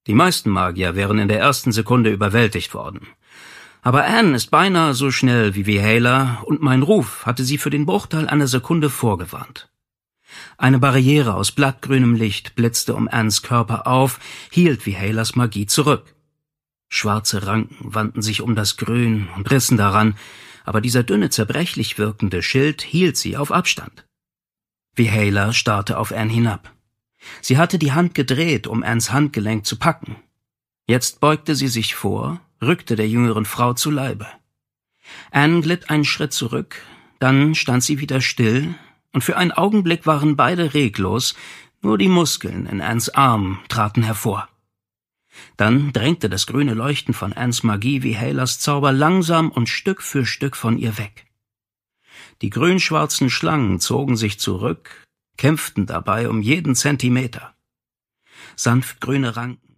Die meisten Magier wären in der ersten Sekunde überwältigt worden. Aber Anne ist beinahe so schnell wie Vihaela, und mein Ruf hatte sie für den Bruchteil einer Sekunde vorgewarnt. Eine Barriere aus blattgrünem Licht blitzte um Annes Körper auf, hielt Vihaelas Magie zurück. Schwarze Ranken wandten sich um das Grün und rissen daran, aber dieser dünne, zerbrechlich wirkende Schild hielt sie auf Abstand. Vihaela starrte auf Anne hinab. Sie hatte die Hand gedreht, um Annes Handgelenk zu packen. Jetzt beugte sie sich vor, rückte der jüngeren Frau zu Leibe. Anne glitt einen Schritt zurück, dann stand sie wieder still, und für einen Augenblick waren beide reglos, nur die Muskeln in Annes Arm traten hervor. Dann drängte das grüne Leuchten von Annes Magie Vihaelas Zauber langsam und Stück für Stück von ihr weg. Die grün-schwarzen Schlangen zogen sich zurück, kämpften dabei um jeden Zentimeter. Sanft grüne Ranken